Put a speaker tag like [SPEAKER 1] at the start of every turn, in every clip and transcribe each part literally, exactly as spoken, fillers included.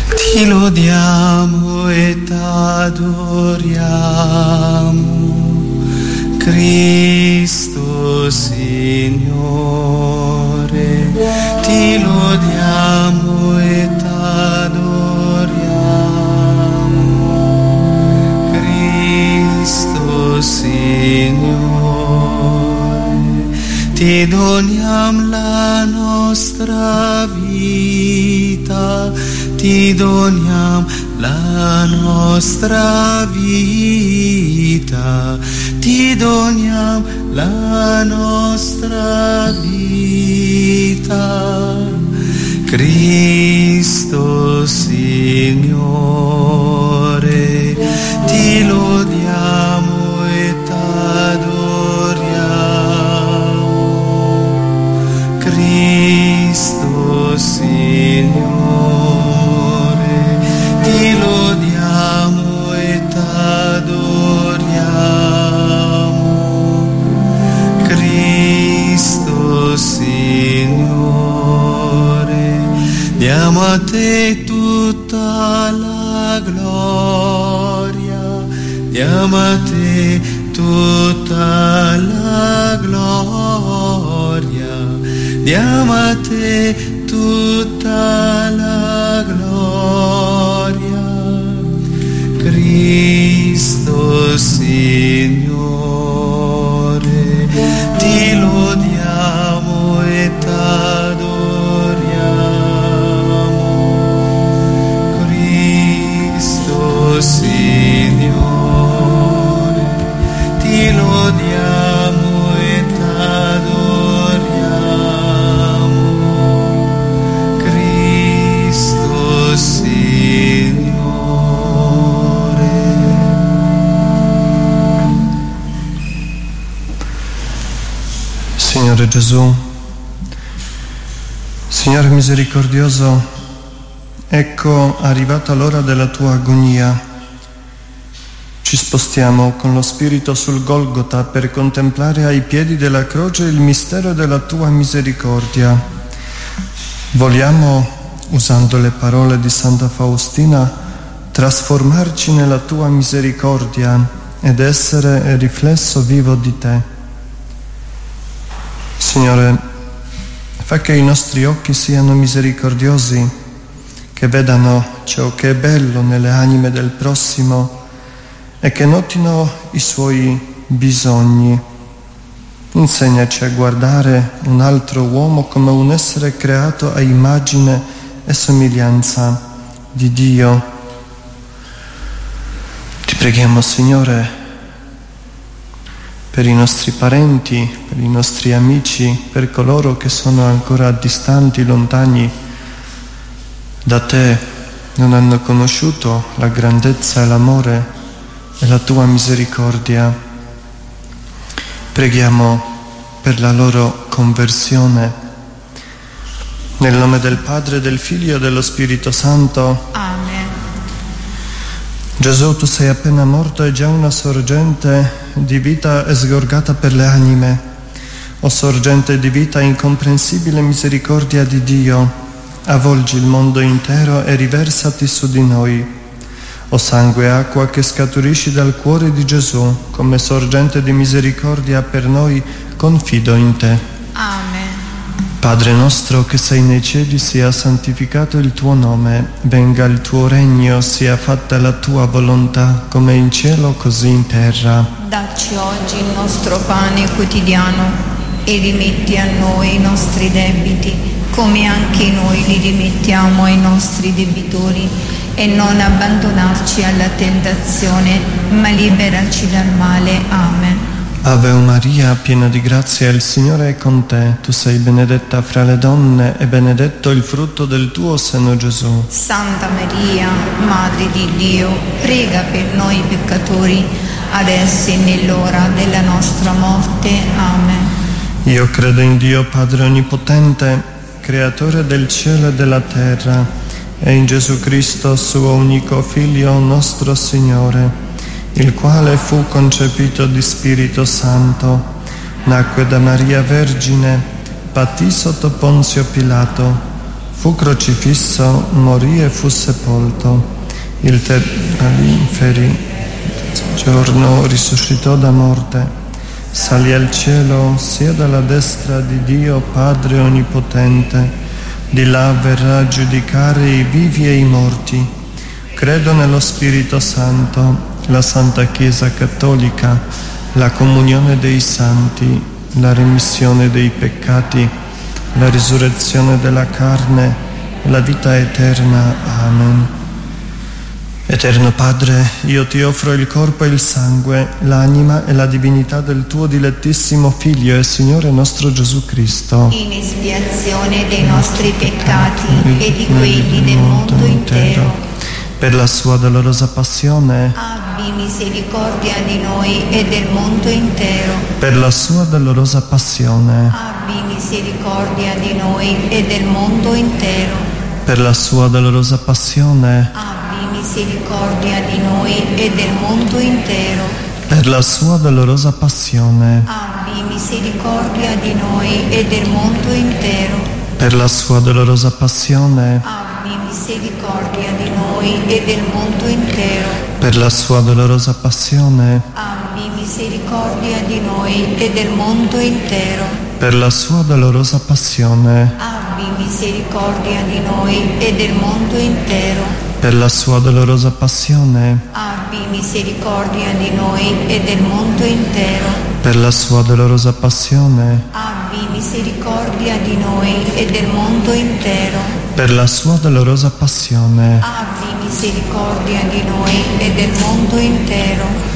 [SPEAKER 1] Ti lodiamo e t'adoriamo, Cristo Signore. Ti lodiamo e t'adoriamo, Cristo Signore. Ti doniamo la nostra vita, ti doniamo la nostra vita, ti doniamo la nostra vita, Cristo Signore. Ti lodiamo e t'adoriamo, Cristo Signore. Ti lodiamo e t'adoriamo, Cristo Signore. Diamo a te tutta la gloria, diamo a te tutta la gloria, diamo a te tutta la gloria, Cristo Signore. Ti lodiamo e t'adoriamo, Cristo Signore. Ti lodiamo e t'adoriamo, Cristo Signore.
[SPEAKER 2] Signore Gesù, Signore misericordioso, ecco arrivata l'ora della tua agonia. Ci spostiamo con lo Spirito sul Golgota per contemplare ai piedi della croce il mistero della tua misericordia. Vogliamo, usando le parole di Santa Faustina, trasformarci nella tua misericordia ed essere riflesso vivo di te. Signore, fa che i nostri occhi siano misericordiosi, che vedano ciò che è bello nelle anime del prossimo e che notino i suoi bisogni. Insegnaci a guardare un altro uomo come un essere creato a immagine e somiglianza di Dio. Ti preghiamo, Signore, per i nostri parenti, per i nostri amici, per coloro che sono ancora distanti, lontani da te, non hanno conosciuto la grandezza e l'amore e la tua misericordia. Preghiamo per la loro conversione. Nel nome del Padre, del Figlio e dello Spirito Santo.
[SPEAKER 3] Amen.
[SPEAKER 2] Gesù, tu sei appena morto e già una sorgente di vita è sgorgata per le anime. O sorgente di vita, incomprensibile misericordia di Dio, avvolgi il mondo intero e riversati su di noi. O sangue e acqua che scaturisci dal cuore di Gesù, come sorgente di misericordia per noi, confido in te.
[SPEAKER 3] Amen.
[SPEAKER 2] Padre nostro che sei nei cieli, sia santificato il tuo nome, venga il tuo regno, sia fatta la tua volontà, come in cielo così in terra.
[SPEAKER 3] Dacci oggi il nostro pane quotidiano e rimetti a noi i nostri debiti, come anche noi li rimettiamo ai nostri debitori, e non abbandonarci alla tentazione, ma liberaci dal male. Amen.
[SPEAKER 2] Ave Maria, piena di grazia, il Signore è con te. Tu sei benedetta fra le donne e benedetto il frutto del tuo seno, Gesù.
[SPEAKER 3] Santa Maria, Madre di Dio, prega per noi peccatori, adesso e nell'ora della nostra morte. Amen.
[SPEAKER 2] Io credo in Dio Padre Onnipotente, Creatore del cielo e della terra, e in Gesù Cristo, suo unico Figlio, nostro Signore, il quale fu concepito di Spirito Santo, nacque da Maria Vergine, patì sotto Ponzio Pilato, fu fu crocifisso, morì e fu sepolto. Il terzo inferi giorno risuscitò da morte, salì al cielo, siede alla destra di Dio Padre Onnipotente, di là verrà a giudicare i vivi e i morti. Credo nello Spirito Santo, la Santa Chiesa Cattolica, la comunione dei santi, la remissione dei peccati, la risurrezione della carne e la vita eterna. Amen. Eterno Padre, io ti offro il corpo e il sangue, l'anima e la divinità del tuo dilettissimo Figlio e Signore nostro Gesù Cristo,
[SPEAKER 3] in espiazione dei nostri peccati e di quelli del mondo intero.
[SPEAKER 2] Per la sua dolorosa passione,
[SPEAKER 3] Abbi misericordia di noi e del mondo intero.
[SPEAKER 2] per la sua dolorosa passione,
[SPEAKER 3] Abbi misericordia di noi e del mondo intero.
[SPEAKER 2] per la sua dolorosa passione,
[SPEAKER 3] Abbi misericordia di noi e del mondo intero.
[SPEAKER 2] per la sua dolorosa passione,
[SPEAKER 3] Abbi misericordia di noi e del mondo intero.
[SPEAKER 2] per la sua dolorosa passione,
[SPEAKER 3] Abbi misericordia di noi e del mondo intero.
[SPEAKER 2] per la sua dolorosa passione,
[SPEAKER 3] Abbi misericordia di noi e del mondo intero.
[SPEAKER 2] per la sua dolorosa passione,
[SPEAKER 3] Abbi misericordia di noi e del mondo intero.
[SPEAKER 2] per la sua dolorosa passione,
[SPEAKER 3] Abbi misericordia di noi e del mondo intero.
[SPEAKER 2] per la sua dolorosa passione,
[SPEAKER 3] Abbi misericordia di noi e del mondo intero.
[SPEAKER 2] per la sua dolorosa passione,
[SPEAKER 3] Abbi misericordia di noi e del mondo intero.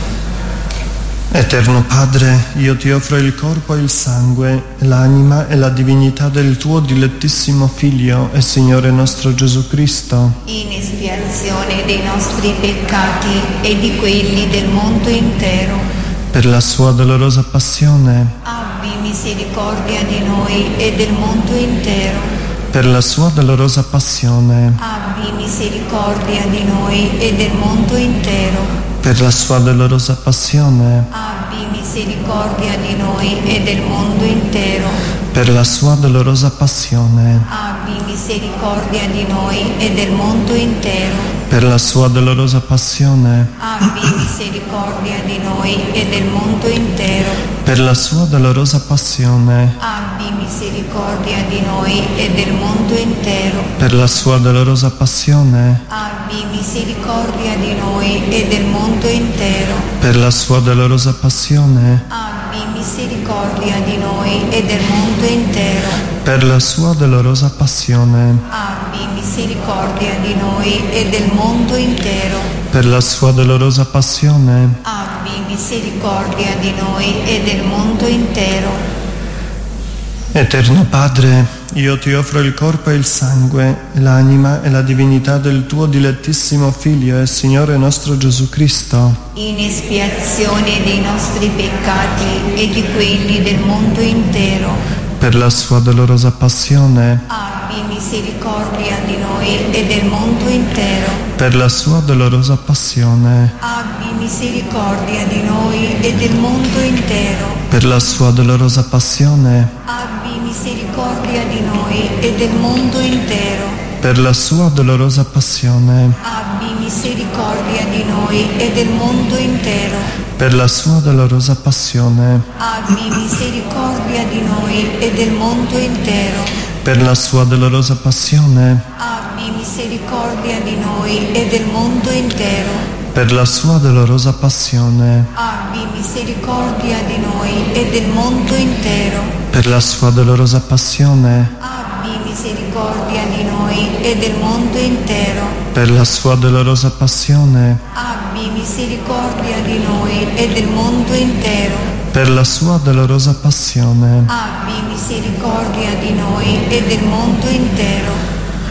[SPEAKER 2] Eterno Padre, io ti offro il corpo e il sangue, l'anima e la divinità del tuo dilettissimo Figlio e Signore nostro Gesù Cristo,
[SPEAKER 3] in espiazione dei nostri peccati e di quelli del mondo intero.
[SPEAKER 2] per la sua dolorosa passione,
[SPEAKER 3] Abbi misericordia di noi e del mondo intero.
[SPEAKER 2] per la sua dolorosa passione,
[SPEAKER 3] Abbi misericordia di noi e del mondo intero.
[SPEAKER 2] per la sua dolorosa passione,
[SPEAKER 3] Abbi misericordia di noi e del mondo intero.
[SPEAKER 2] per la sua dolorosa passione,
[SPEAKER 3] Abbi misericordia di noi e del mondo intero.
[SPEAKER 2] per la sua dolorosa passione,
[SPEAKER 3] Abbi misericordia di noi e del mondo intero.
[SPEAKER 2] per la sua dolorosa passione,
[SPEAKER 3] Abbi misericordia di noi e del mondo intero.
[SPEAKER 2] per la sua dolorosa passione,
[SPEAKER 3] Abbi misericordia di noi e del mondo intero.
[SPEAKER 2] per la sua dolorosa passione,
[SPEAKER 3] Abbi misericordia di noi e del mondo intero.
[SPEAKER 2] per la sua dolorosa passione,
[SPEAKER 3] Abbi misericordia di noi e del mondo intero.
[SPEAKER 2] per la sua dolorosa passione,
[SPEAKER 3] Abbi misericordia di noi e del mondo intero.
[SPEAKER 2] Eterno Padre, io ti offro il corpo e il sangue, l'anima e la divinità del tuo dilettissimo Figlio e Signore nostro Gesù Cristo,
[SPEAKER 3] in espiazione dei nostri peccati e di quelli del mondo intero.
[SPEAKER 2] per la sua dolorosa passione,
[SPEAKER 3] Abbi misericordia di noi e del mondo intero.
[SPEAKER 2] per la sua dolorosa passione,
[SPEAKER 3] Abbi misericordia di noi e del mondo intero.
[SPEAKER 2] per la sua dolorosa passione,
[SPEAKER 3] Abbi misericordia di noi e del mondo intero.
[SPEAKER 2] per la sua dolorosa passione,
[SPEAKER 3] Abbi misericordia di noi e del mondo intero.
[SPEAKER 2] per la sua dolorosa passione,
[SPEAKER 3] Abbi misericordia di noi e del mondo intero.
[SPEAKER 2] per la sua dolorosa passione,
[SPEAKER 3] Abbi misericordia di noi e del mondo intero.
[SPEAKER 2] per la sua dolorosa passione,
[SPEAKER 3] Abbi misericordia di noi e del mondo intero.
[SPEAKER 2] per la sua dolorosa passione,
[SPEAKER 3] Abbi misericordia di noi e del mondo intero.
[SPEAKER 2] per la sua dolorosa passione,
[SPEAKER 3] Abbi misericordia di noi e del mondo intero.
[SPEAKER 2] per la sua dolorosa passione,
[SPEAKER 3] Abbi misericordia di noi e del mondo intero.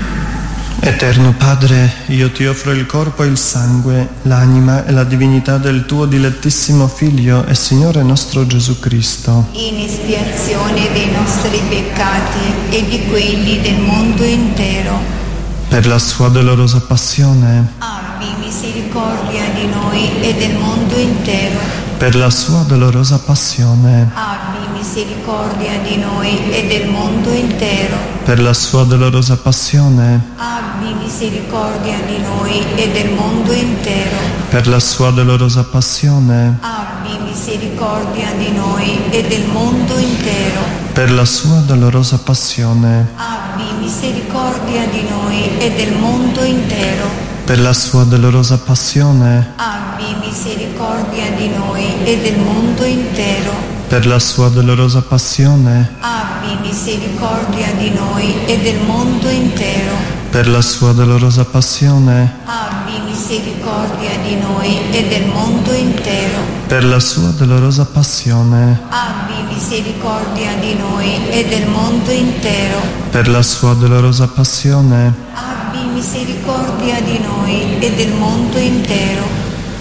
[SPEAKER 2] Eterno Padre, io ti offro il corpo e il sangue, l'anima e la divinità del tuo dilettissimo Figlio e Signore nostro Gesù Cristo,
[SPEAKER 3] in espiazione dei nostri peccati e di quelli del mondo intero.
[SPEAKER 2] per la sua dolorosa passione,
[SPEAKER 3] Abbi misericordia di noi e del mondo intero.
[SPEAKER 2] per la sua dolorosa passione,
[SPEAKER 3] Abbi misericordia di noi e del mondo intero.
[SPEAKER 2] Per la sua dolorosa passione,
[SPEAKER 3] Abbi misericordia di noi e del mondo intero.
[SPEAKER 2] per la sua dolorosa passione,
[SPEAKER 3] Abbi misericordia di noi e del mondo intero.
[SPEAKER 2] per la sua dolorosa passione,
[SPEAKER 3] Abbi misericordia di noi e del mondo intero.
[SPEAKER 2] per la sua dolorosa passione,
[SPEAKER 3] Abbi misericordia di noi e del mondo intero.
[SPEAKER 2] per la sua dolorosa passione,
[SPEAKER 3] Abbi misericordia di noi e del mondo intero.
[SPEAKER 2] per la sua dolorosa passione,
[SPEAKER 3] Abbi misericordia di noi e del mondo intero.
[SPEAKER 2] per la sua dolorosa passione,
[SPEAKER 3] Abbi misericordia di noi e del mondo intero.
[SPEAKER 2] per la sua dolorosa passione,
[SPEAKER 3] Abbi misericordia di noi e del mondo intero.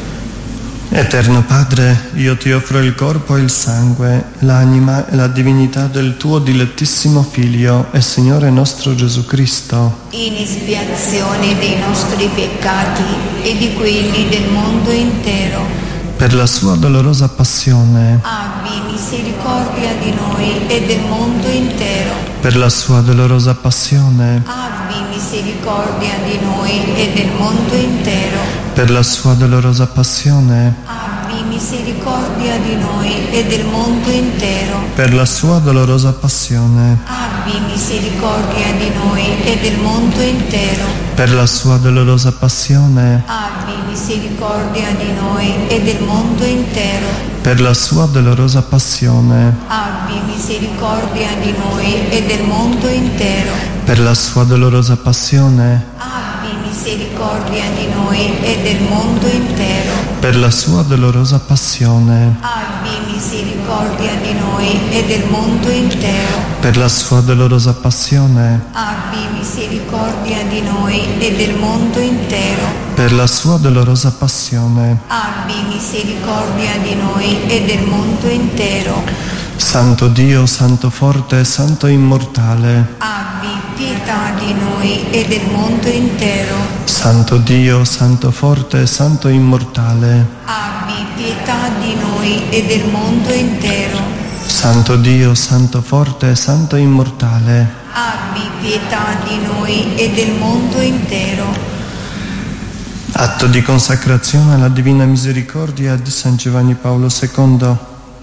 [SPEAKER 2] Eterno Padre, io ti offro il corpo e il sangue, l'anima e la divinità del tuo dilettissimo Figlio e Signore nostro Gesù Cristo,
[SPEAKER 3] In espiazione dei nostri peccati e di quelli del mondo intero.
[SPEAKER 2] per la sua dolorosa passione,
[SPEAKER 3] Abbi misericordia di noi e del mondo intero.
[SPEAKER 2] per la sua dolorosa passione,
[SPEAKER 3] Abbi misericordia di noi e del mondo intero.
[SPEAKER 2] per la sua dolorosa passione,
[SPEAKER 3] Abbi misericordia di noi e del mondo intero.
[SPEAKER 2] per la sua dolorosa passione,
[SPEAKER 3] Abbi misericordia di noi e del mondo intero.
[SPEAKER 2] per la sua dolorosa passione,
[SPEAKER 3] Abbi misericordia di noi e del mondo intero.
[SPEAKER 2] per la sua dolorosa passione,
[SPEAKER 3] Abbi misericordia di noi e del mondo intero.
[SPEAKER 2] per la sua dolorosa passione,
[SPEAKER 3] Abbi misericordia di noi e del mondo intero.
[SPEAKER 2] per la sua dolorosa passione,
[SPEAKER 3] Abbi misericordia di noi e del mondo intero.
[SPEAKER 2] per la sua dolorosa passione,
[SPEAKER 3] Abbi misericordia di noi e del mondo intero.
[SPEAKER 2] per la sua dolorosa passione.
[SPEAKER 3] Abbi misericordia di noi e del mondo intero.
[SPEAKER 2] Santo Dio, Santo forte, Santo immortale,
[SPEAKER 3] Abbi pietà di noi e del mondo intero.
[SPEAKER 2] Santo Dio, Santo forte, Santo immortale,
[SPEAKER 3] Abbi pietà di noi e del mondo intero.
[SPEAKER 2] Santo Dio, Santo forte, Santo immortale,
[SPEAKER 3] Abbi pietà di noi e del mondo intero.
[SPEAKER 2] atto di consacrazione alla Divina Misericordia di San Giovanni Paolo secondo.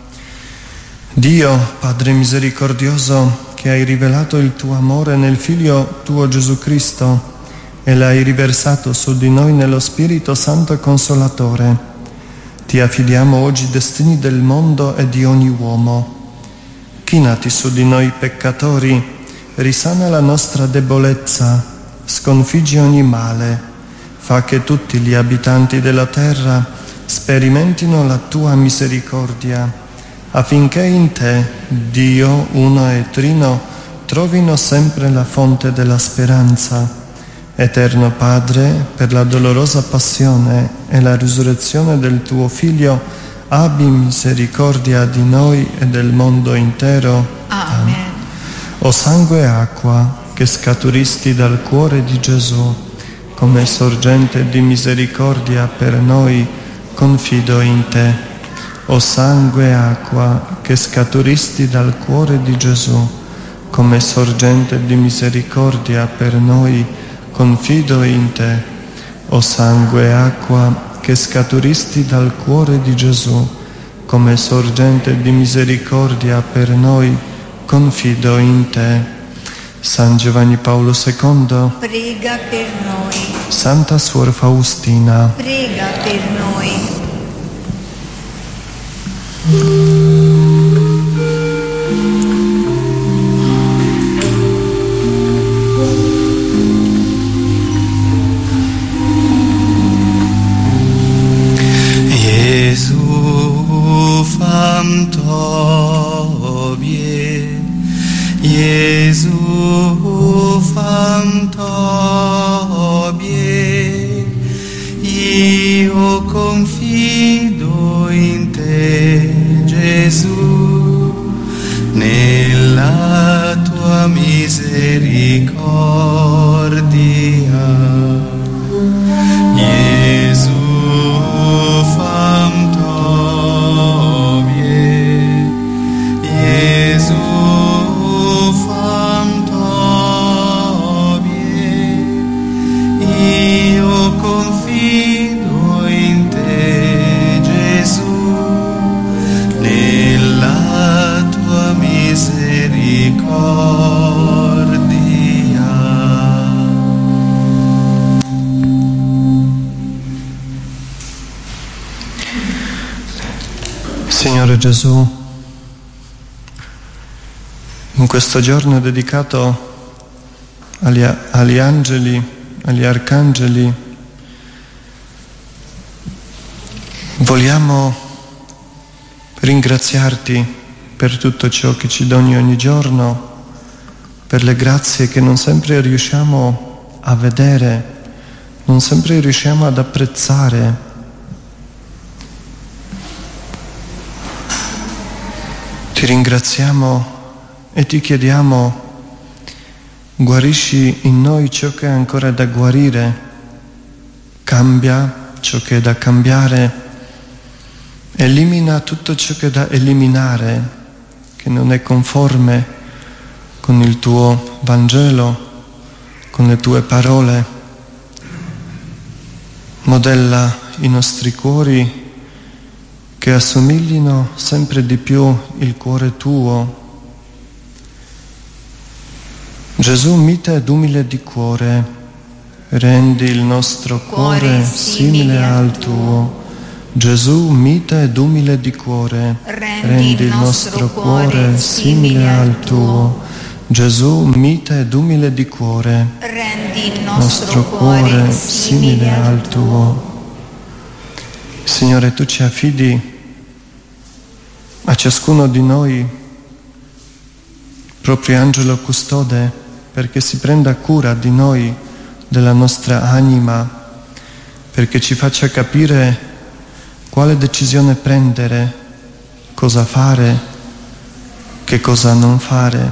[SPEAKER 2] Dio, Padre misericordioso, che hai rivelato il tuo amore nel Figlio tuo Gesù Cristo e l'hai riversato su di noi nello Spirito Santo Consolatore, ti affidiamo oggi i destini del mondo e di ogni uomo. Chinati su di noi peccatori, risana la nostra debolezza, sconfiggi ogni male, fa che tutti gli abitanti della terra sperimentino la tua misericordia, affinché in te, Dio uno e trino, trovino sempre la fonte della speranza. Eterno Padre, per la dolorosa passione e la risurrezione del tuo Figlio, abbi misericordia di noi e del mondo intero.
[SPEAKER 3] Amen.
[SPEAKER 2] O sangue e acqua che scaturisti dal cuore di Gesù, come sorgente di misericordia per noi, confido in te. O sangue e acqua che scaturisti dal cuore di Gesù, come sorgente di misericordia per noi, confido in te. O sangue e acqua che scaturisti dal cuore di Gesù, come sorgente di misericordia per noi, confido in te. San Giovanni Paolo secondo,
[SPEAKER 3] Prega per noi.
[SPEAKER 2] Santa Suor Faustina,
[SPEAKER 3] Prega per noi.
[SPEAKER 1] Gesù fam tobie, Gesù fam tobie, io confido in te, Gesù, nella tua misericordia. Gesù fam tobie,
[SPEAKER 2] Signore Gesù, in questo giorno dedicato agli, agli angeli, agli arcangeli, vogliamo ringraziarti per tutto ciò che ci doni ogni giorno, per le grazie che non sempre riusciamo a vedere, non sempre riusciamo ad apprezzare. Ti ringraziamo e ti chiediamo, guarisci in noi ciò che è ancora da guarire, cambia ciò che è da cambiare, elimina tutto ciò che è da eliminare, che non è conforme con il tuo Vangelo, con le tue parole. Modella i nostri cuori che assomiglino sempre di più il cuore tuo. Gesù mite ed umile di cuore, rendi il nostro cuore simile al tuo. Gesù mite ed umile di cuore, rendi il nostro cuore simile al tuo. Gesù mite ed umile di cuore, rendi il nostro cuore simile al tuo. Signore, tu ci affidi a ciascuno di noi proprio angelo custode, perché si prenda cura di noi, della nostra anima, perché ci faccia capire quale decisione prendere, cosa fare, che cosa non fare.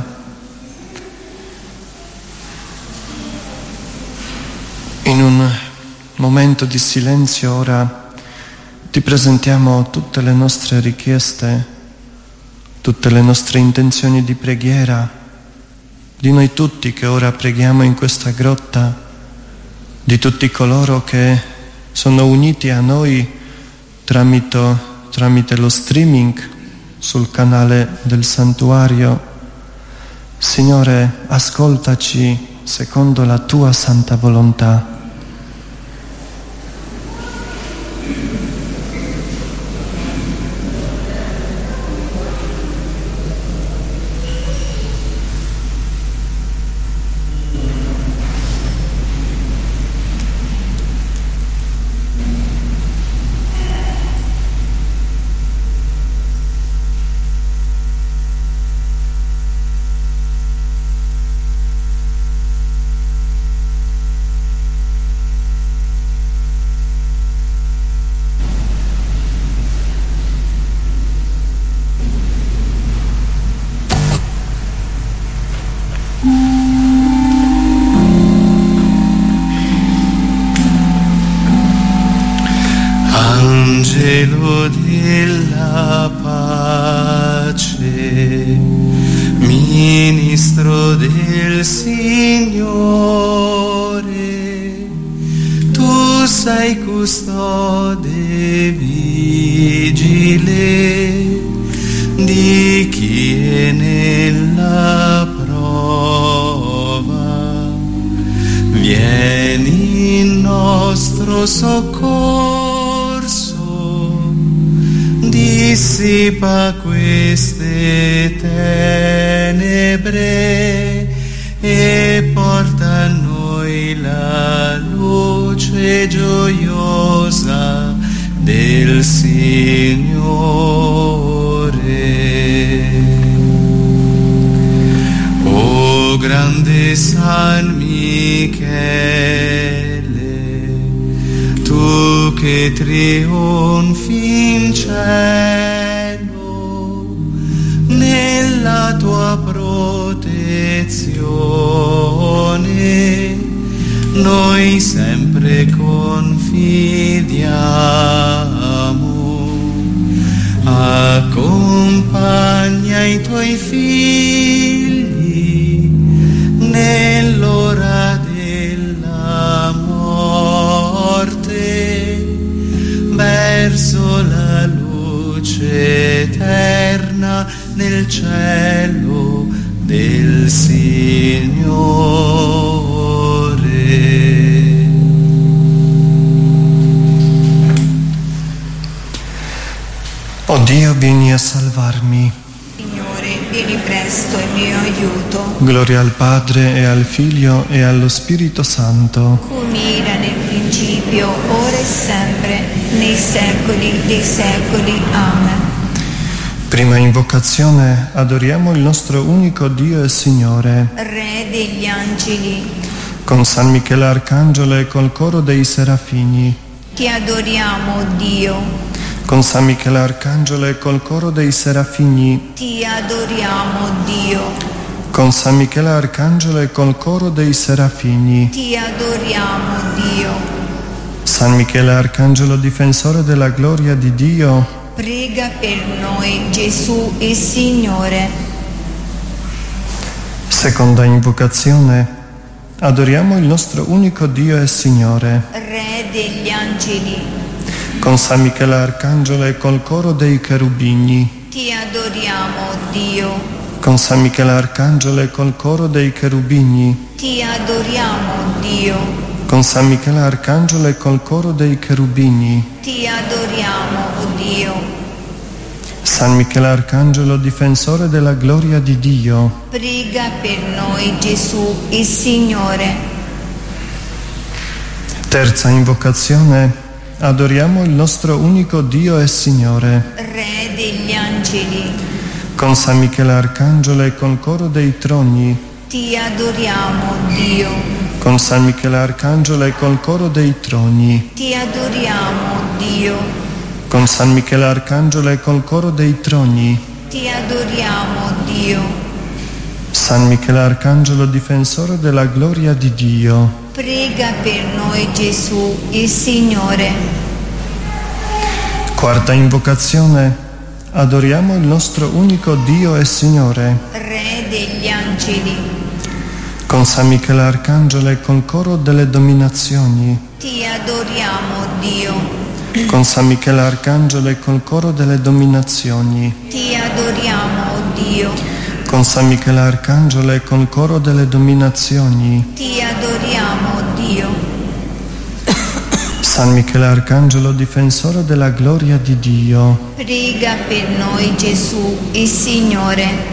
[SPEAKER 2] In un momento di silenzio ora ti presentiamo tutte le nostre richieste, tutte le nostre intenzioni di preghiera, di noi tutti che ora preghiamo in questa grotta, di tutti coloro che sono uniti a noi tramite, tramite lo streaming sul canale del Santuario. Signore, ascoltaci secondo la tua santa volontà.
[SPEAKER 1] Angelo della pace, ministro del Signore, tu sei custode vigile di chi è nella prova. Vieni in nostro soccorso, dissipa queste tenebre e porta a noi la luce gioiosa del Signore. O grande San Michele, tu che trionfi in cielo, nella tua protezione noi sempre confidiamo. Accompagna i tuoi figli nell'ora della morte verso la luce eterna nel cielo del Signore.
[SPEAKER 2] O Dio, vieni a salvarmi.
[SPEAKER 3] Signore, vieni presto in mio aiuto.
[SPEAKER 2] Gloria al Padre e al Figlio e allo Spirito Santo.
[SPEAKER 3] Come era nel principio, ora e sempre, nei secoli dei secoli. Amen.
[SPEAKER 2] Prima invocazione, adoriamo il nostro unico Dio e Signore.
[SPEAKER 3] Re degli angeli,
[SPEAKER 2] Con San Michele Arcangelo e col coro dei Serafini.
[SPEAKER 3] ti adoriamo, Dio.
[SPEAKER 2] Con San Michele Arcangelo e col coro dei Serafini.
[SPEAKER 3] Ti adoriamo, Dio.
[SPEAKER 2] Con San Michele Arcangelo e col coro dei Serafini.
[SPEAKER 3] Ti adoriamo, Dio.
[SPEAKER 2] San Michele Arcangelo, difensore della gloria di Dio.
[SPEAKER 3] Prega per noi, Gesù e Signore.
[SPEAKER 2] Seconda invocazione. Adoriamo il nostro unico Dio e Signore.
[SPEAKER 3] Re degli angeli,
[SPEAKER 2] Con San Michele Arcangelo e col coro dei cherubini.
[SPEAKER 3] ti adoriamo, Dio.
[SPEAKER 2] Con San Michele Arcangelo e col coro dei cherubini.
[SPEAKER 3] Ti adoriamo, Dio.
[SPEAKER 2] Con San Michele Arcangelo e col coro dei cherubini.
[SPEAKER 3] Ti adoriamo, Dio.
[SPEAKER 2] San Michele Arcangelo, difensore della gloria di Dio.
[SPEAKER 3] Prega per noi, Gesù e Signore.
[SPEAKER 2] Terza invocazione. Adoriamo il nostro unico Dio e Signore.
[SPEAKER 3] Re degli angeli,
[SPEAKER 2] Con San Michele Arcangelo e col coro dei troni.
[SPEAKER 3] ti adoriamo, Dio.
[SPEAKER 2] Con San Michele Arcangelo e col coro dei troni.
[SPEAKER 3] Ti adoriamo, Dio.
[SPEAKER 2] Con San Michele Arcangelo e col coro dei troni.
[SPEAKER 3] Ti adoriamo, Dio.
[SPEAKER 2] San Michele Arcangelo, difensore della gloria di Dio.
[SPEAKER 3] Prega per noi, Gesù e Signore.
[SPEAKER 2] Quarta invocazione. Adoriamo il nostro unico Dio e Signore.
[SPEAKER 3] Re degli angeli,
[SPEAKER 2] Con San Michele Arcangelo e col coro delle dominazioni.
[SPEAKER 3] ti adoriamo, Dio.
[SPEAKER 2] Con San Michele Arcangelo e col coro delle dominazioni.
[SPEAKER 3] Ti adoriamo, Dio.
[SPEAKER 2] Con San Michele Arcangelo e col coro delle dominazioni.
[SPEAKER 3] Ti adoriamo, Dio.
[SPEAKER 2] San Michele Arcangelo, difensore della gloria di Dio.
[SPEAKER 3] Prega per noi, Gesù e Signore.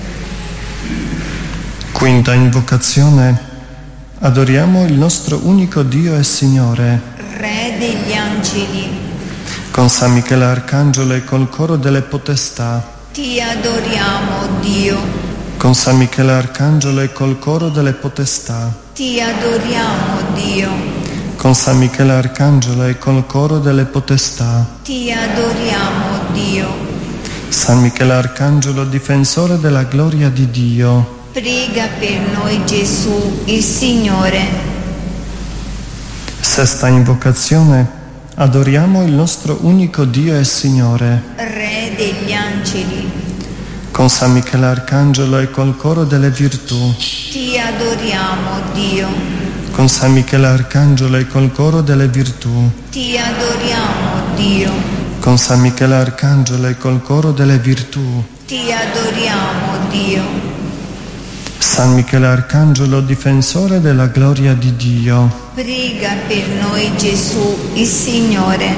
[SPEAKER 2] Quinta invocazione. Adoriamo il nostro unico Dio e Signore.
[SPEAKER 3] Re degli angeli,
[SPEAKER 2] Con San Michele Arcangelo e col coro delle potestà.
[SPEAKER 3] ti adoriamo, Dio.
[SPEAKER 2] Con San Michele Arcangelo e col coro delle potestà.
[SPEAKER 3] Ti adoriamo, Dio.
[SPEAKER 2] Con San Michele Arcangelo e col coro delle potestà.
[SPEAKER 3] Ti adoriamo, Dio.
[SPEAKER 2] San Michele Arcangelo, difensore della gloria di Dio.
[SPEAKER 3] Prega per noi, Gesù e Signore.
[SPEAKER 2] Sesta invocazione. Adoriamo il nostro unico Dio e Signore.
[SPEAKER 3] Re degli angeli,
[SPEAKER 2] Con San Michele Arcangelo e col coro delle virtù.
[SPEAKER 3] ti adoriamo, Dio.
[SPEAKER 2] Con San Michele Arcangelo e col coro delle virtù.
[SPEAKER 3] Ti adoriamo, Dio.
[SPEAKER 2] Con San Michele Arcangelo e col coro delle virtù.
[SPEAKER 3] Ti adoriamo, Dio.
[SPEAKER 2] San Michele Arcangelo, difensore della gloria di Dio.
[SPEAKER 3] Prega per noi, Gesù e Signore.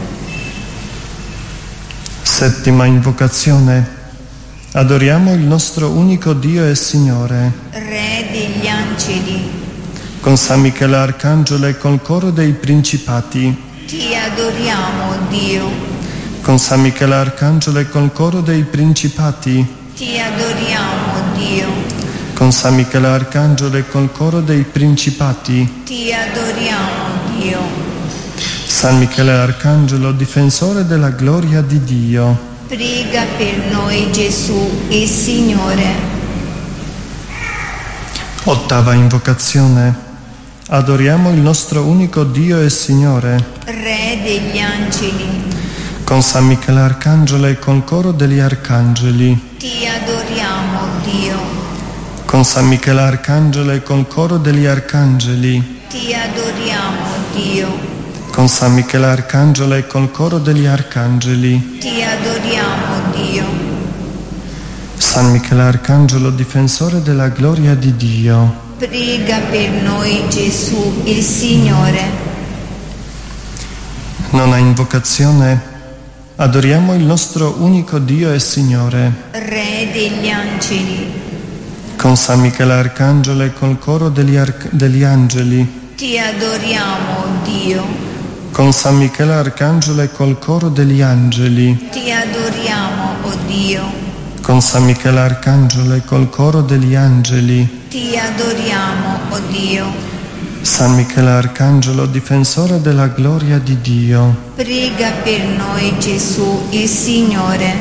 [SPEAKER 2] Settima invocazione. Adoriamo il nostro unico Dio e Signore.
[SPEAKER 3] Re degli angeli,
[SPEAKER 2] Con San Michele Arcangelo e col coro dei principati.
[SPEAKER 3] ti adoriamo, Dio.
[SPEAKER 2] Con San Michele Arcangelo e col coro dei principati.
[SPEAKER 3] Ti adoriamo, Dio.
[SPEAKER 2] Con San Michele Arcangelo e col coro dei principati.
[SPEAKER 3] Ti adoriamo, Dio.
[SPEAKER 2] San Michele Arcangelo, difensore della gloria di Dio.
[SPEAKER 3] Prega per noi, Gesù e Signore.
[SPEAKER 2] Ottava invocazione. Adoriamo il nostro unico Dio e Signore.
[SPEAKER 3] Re degli angeli,
[SPEAKER 2] Con San Michele Arcangelo e col coro degli arcangeli.
[SPEAKER 3] ti adoriamo, Dio.
[SPEAKER 2] Con San Michele Arcangelo e col coro degli arcangeli.
[SPEAKER 3] Ti adoriamo, Dio.
[SPEAKER 2] Con San Michele Arcangelo e col coro degli arcangeli.
[SPEAKER 3] Ti adoriamo, Dio.
[SPEAKER 2] San Michele Arcangelo, difensore della gloria di Dio.
[SPEAKER 3] Prega per noi, Gesù, il Signore.
[SPEAKER 2] Nona invocazione. Adoriamo il nostro unico Dio e Signore,
[SPEAKER 3] Re degli angeli.
[SPEAKER 2] con San Michele Arcangelo e col coro degli, arc- degli angeli.
[SPEAKER 3] Ti adoriamo, Dio.
[SPEAKER 2] Con San Michele Arcangelo e col coro degli angeli.
[SPEAKER 3] Ti adoriamo, o Dio.
[SPEAKER 2] Con San Michele Arcangelo e col coro degli angeli.
[SPEAKER 3] Ti adoriamo, o Dio.
[SPEAKER 2] San Michele Arcangelo, difensore della gloria di Dio.
[SPEAKER 3] Prega per noi, Gesù, il Signore.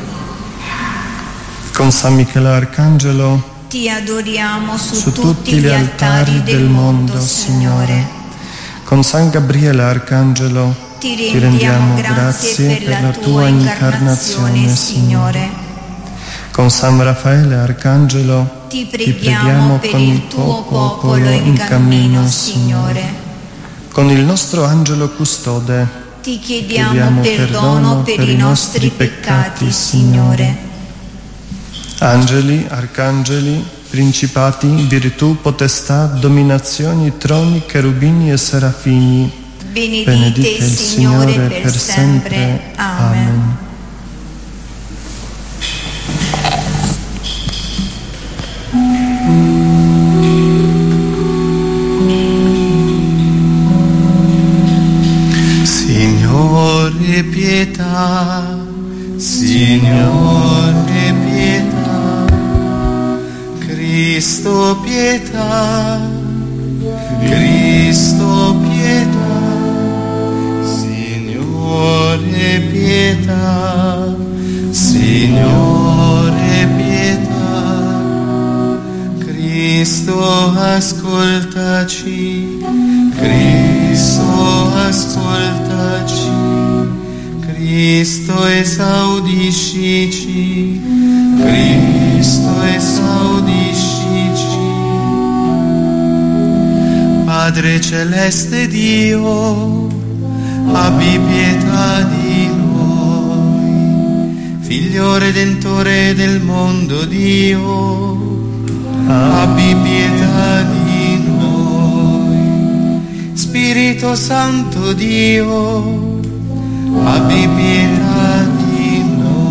[SPEAKER 2] Con San Michele Arcangelo
[SPEAKER 3] Ti adoriamo su,
[SPEAKER 2] su
[SPEAKER 3] tutti gli altari del mondo, Signore.
[SPEAKER 2] Con San Gabriele Arcangelo
[SPEAKER 3] Ti
[SPEAKER 2] ti
[SPEAKER 3] rendiamo grazie per la tua incarnazione, Signore.
[SPEAKER 2] Con San Raffaele Arcangelo
[SPEAKER 3] Ti preghiamo per il tuo popolo in cammino, Signore.
[SPEAKER 2] Con il nostro angelo custode
[SPEAKER 3] Ti chiediamo perdono per i nostri peccati, Signore.
[SPEAKER 2] Angeli, arcangeli, principati, virtù, potestà, dominazioni, troni, cherubini e serafini,
[SPEAKER 3] Benedite,
[SPEAKER 2] benedite
[SPEAKER 3] il Signore per sempre. Amen.
[SPEAKER 1] Signore pietà, Signore pietà, Cristo pietà, Cristo pietà, Signore pietà, Signore pietà, Cristo ascoltaci, Cristo ascoltaci, Cristo esaudiscici, Cristo esaudiscici. Padre celeste Dio, abbi pietà di noi. Figlio redentore del mondo Dio, abbi pietà di noi. Spirito Santo Dio, abbi pietà di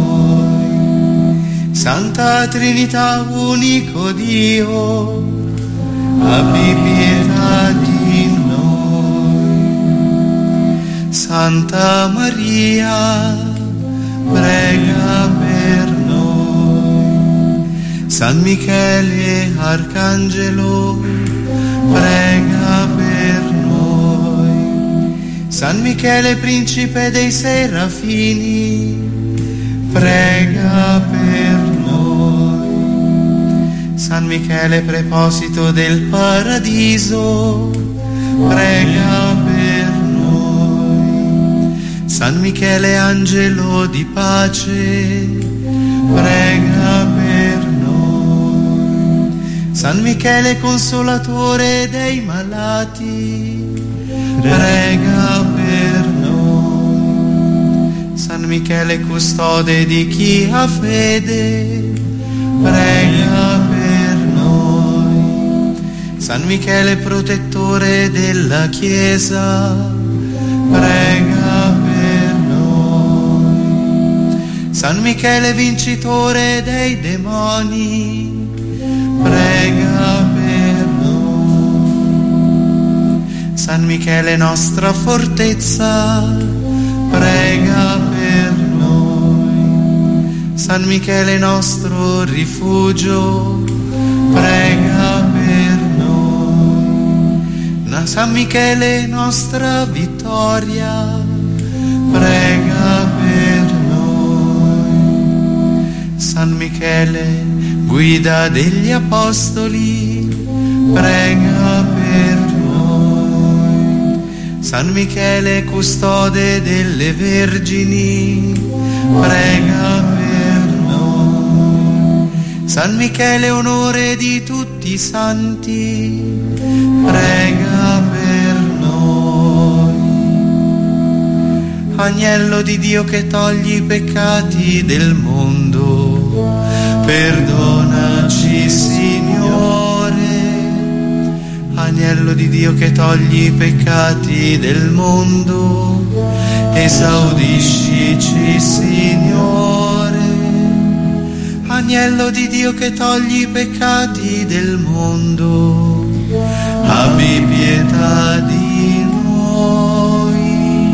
[SPEAKER 1] noi. Santa Trinità unico Dio, abbi pietà di noi. Santa Maria, prega per noi. San Michele Arcangelo, prega per noi. San Michele Principe dei Serafini, prega per noi. San Michele Preposito del Paradiso, prega per noi. San Michele Angelo di pace, prega per noi. San Michele Consolatore dei malati, prega per noi. San Michele Custode di chi ha fede, prega per noi. San Michele Protettore della Chiesa, prega per noi. San Michele Vincitore dei demoni, prega per noi. San Michele nostra fortezza, prega per noi. San Michele nostro rifugio, prega per noi. San Michele nostra vittoria, prega per noi. San Michele guida degli apostoli, prega per noi. San Michele custode delle vergini, prega per noi. San Michele onore di tutti i santi, prega per noi. Agnello di Dio che togli i peccati del mondo, perdonaci Signore. Agnello di Dio che togli i peccati del mondo, esaudiscici, Signore. Agnello di Dio che togli i peccati del mondo, abbi pietà di noi.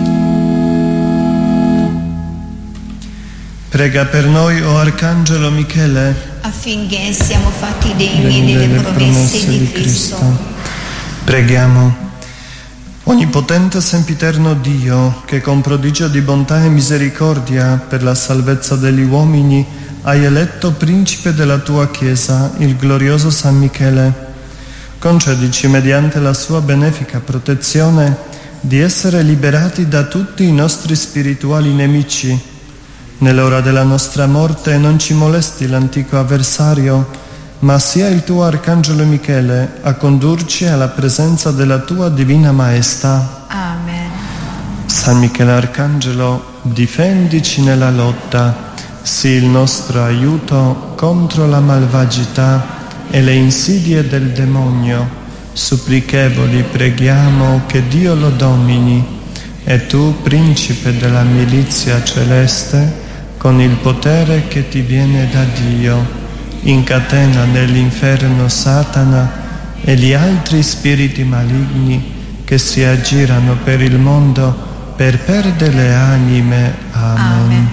[SPEAKER 2] Prega per noi, o Arcangelo Michele,
[SPEAKER 3] affinché siamo fatti degni delle promesse di Cristo.
[SPEAKER 2] Preghiamo. Onnipotente e sempiterno Dio, che con prodigio di bontà e misericordia per la salvezza degli uomini hai eletto principe della tua Chiesa, il glorioso San Michele, concedici mediante la sua benefica protezione di essere liberati da tutti i nostri spirituali nemici. Nell'ora della nostra morte non ci molesti l'antico avversario, ma sia il tuo Arcangelo Michele a condurci alla presenza della tua Divina Maestà.
[SPEAKER 3] Amen.
[SPEAKER 2] San Michele Arcangelo, difendici nella lotta, sii il nostro aiuto contro la malvagità e le insidie del demonio. Supplichevoli preghiamo che Dio lo domini, e tu, principe della milizia celeste, con il potere che ti viene da Dio, incatena nell'inferno Satana e gli altri spiriti maligni che si aggirano per il mondo per perdere le anime. Amen. Amen.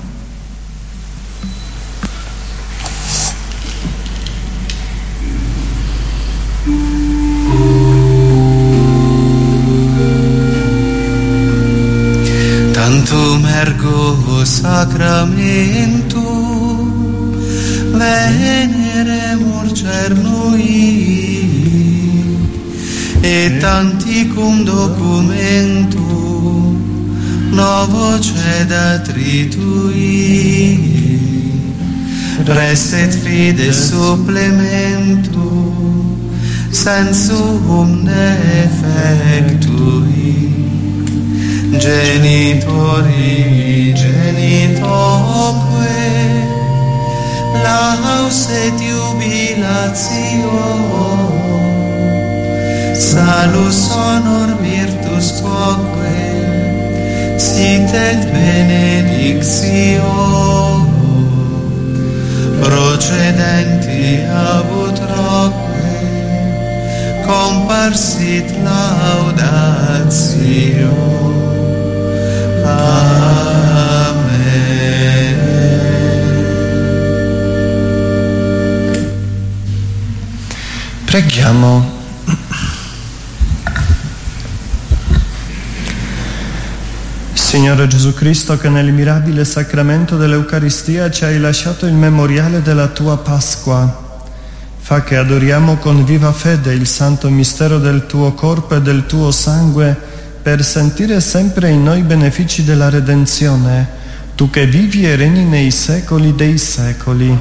[SPEAKER 1] Tantum ergo sacramentum veneremur cernui, et anticum documentum novo cedatri tui, restet fides supplementum sensum defectui. Genitori genitoque laus et jubilatio, salus honor virtus quoque, sit et benedictio, procedenti ab utroque, comparsit laudatio. Amen.
[SPEAKER 2] Preghiamo. Signore Gesù Cristo, che nel mirabile sacramento dell'Eucaristia ci hai lasciato il memoriale della tua Pasqua, fa che adoriamo con viva fede il santo mistero del tuo corpo e del tuo sangue, per sentire sempre in noi i benefici della redenzione, tu che vivi e regni nei secoli dei secoli.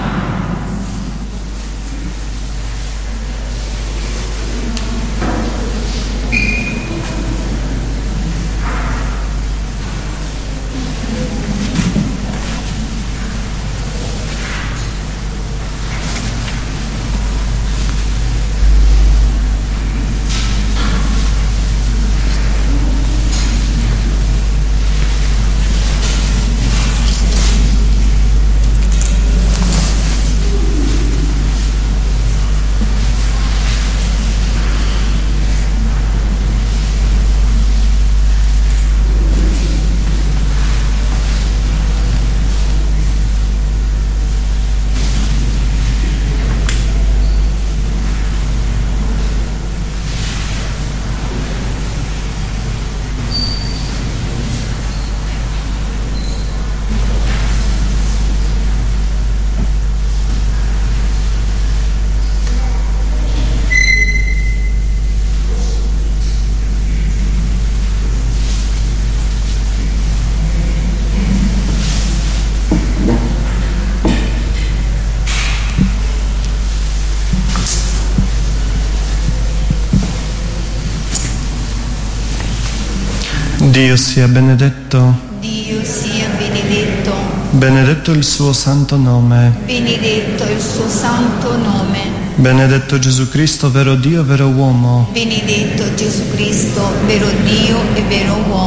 [SPEAKER 2] Dio sia benedetto.
[SPEAKER 3] Dio sia benedetto.
[SPEAKER 2] Benedetto il suo santo nome.
[SPEAKER 3] Benedetto il suo santo nome.
[SPEAKER 2] Benedetto Gesù Cristo, vero Dio, vero uomo.
[SPEAKER 3] Benedetto Gesù Cristo, vero Dio e vero uomo.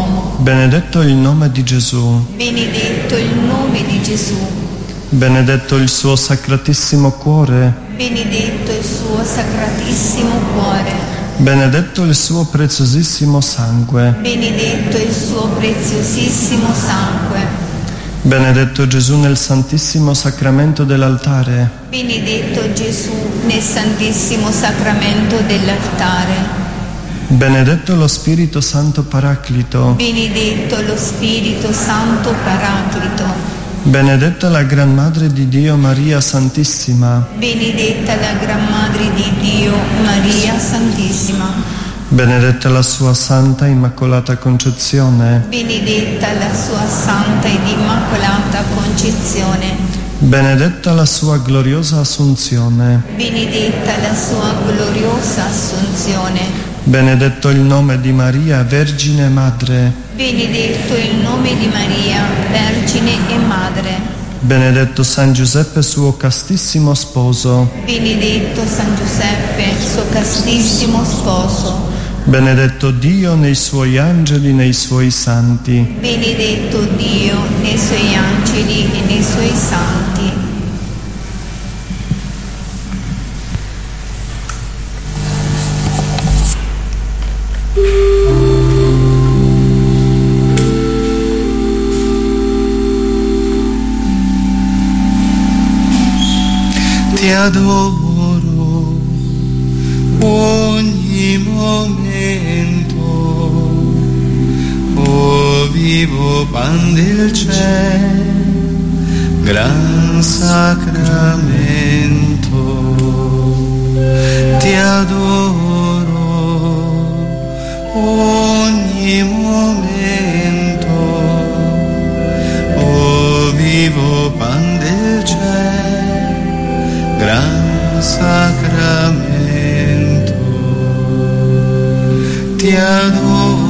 [SPEAKER 2] Benedetto il nome di Gesù.
[SPEAKER 3] Benedetto il nome di Gesù.
[SPEAKER 2] Benedetto il suo sacratissimo cuore.
[SPEAKER 3] Benedetto il suo sacratissimo cuore.
[SPEAKER 2] Benedetto il suo preziosissimo sangue.
[SPEAKER 3] Benedetto il suo preziosissimo sangue.
[SPEAKER 2] Benedetto Gesù nel santissimo sacramento dell'altare.
[SPEAKER 3] Benedetto Gesù nel santissimo sacramento dell'altare.
[SPEAKER 2] Benedetto lo Spirito Santo Paraclito.
[SPEAKER 3] Benedetto lo Spirito Santo Paraclito.
[SPEAKER 2] Benedetta la Gran Madre di Dio Maria Santissima.
[SPEAKER 3] Benedetta la Gran Madre di Dio Maria Santissima.
[SPEAKER 2] Benedetta la sua Santa Immacolata Concezione.
[SPEAKER 3] Benedetta la sua Santa ed Immacolata Concezione.
[SPEAKER 2] Benedetta la sua gloriosa Assunzione.
[SPEAKER 3] Benedetta la sua gloriosa Assunzione.
[SPEAKER 2] Benedetto il nome di Maria, Vergine Madre.
[SPEAKER 3] Benedetto il nome di Maria, Vergine e Madre.
[SPEAKER 2] Benedetto San Giuseppe, suo castissimo sposo.
[SPEAKER 3] Benedetto San Giuseppe, suo castissimo sposo.
[SPEAKER 2] Benedetto Dio nei suoi angeli, nei suoi santi.
[SPEAKER 3] Benedetto Dio nei suoi angeli e nei suoi santi.
[SPEAKER 1] Ti adoro ogni momento, o vivo pan del cielo, gran sacramento. Ti adoro ogni momento, o vivo pan del cielo, gran sacramento. Ti adoro